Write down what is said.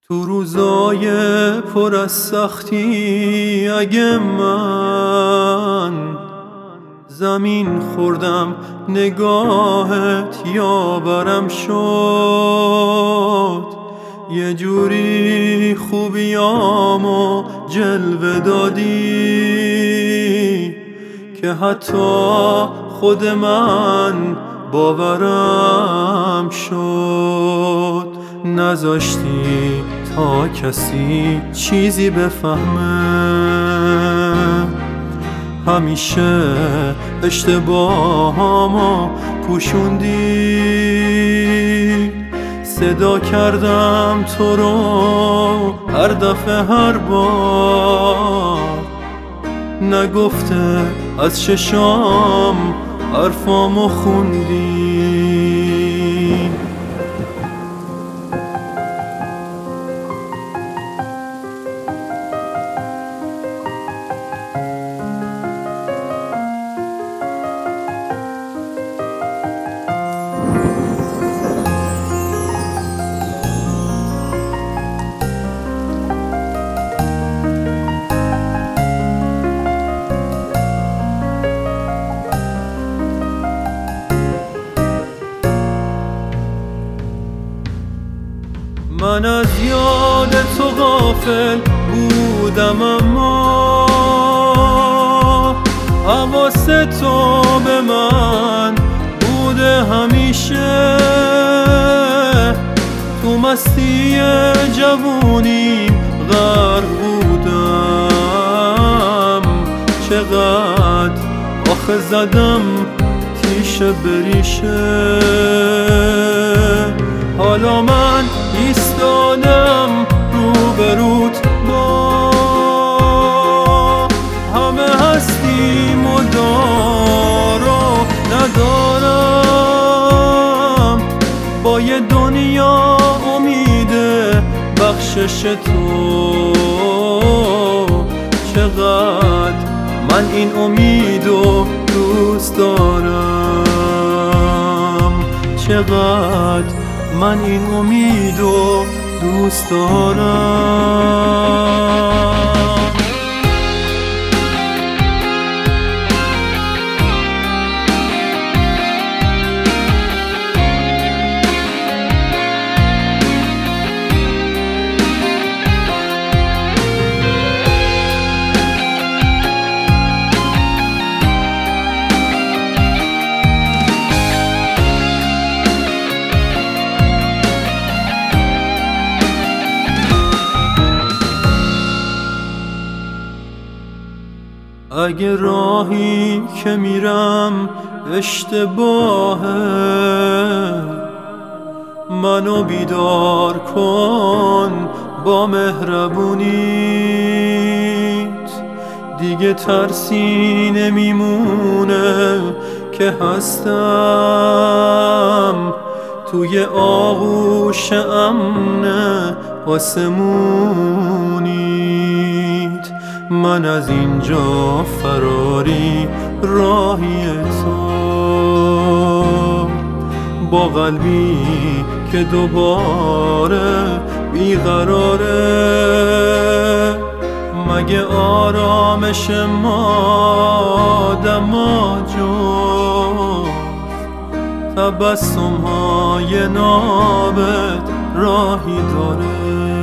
تو روزای پر از سختی اگه من زمین خوردم نگاهت یاورم شد، یه جوری خوبیامو جلوه دادی که حتی خود من باورم شد. نذاشتی تا کسی چیزی بفهمه، همیشه اشتباهامو پوشوندی. صدا کردم تو رو هر دفعه هر بار، نگفته از چشام حرفامو خوندی. من از یاد تو غافل بودم، اما حواس تو به من بوده همیشه. تو مستی جوونی غرق بودم، چقدر آخه زدم تیشه بریشه. حالا من ایستادم روبروت، با همه هستیم و دارو ندارم، با یه دنیا امید بخشش تو. چقدر من این امیدو دوست دارم، چقدر من این امیدو دوست دارم. اگه راهی که میرم اشتباهه، منو بیدار کن با مهربونیت. دیگه ترسی نمیمونه که هستم توی آغوش امن آسمونیت. من از اینجا فراری راهی تو، با قلبی که دوباره بیقراره. مگه آرامش ما دما جز تبسم های نابت راهی داره؟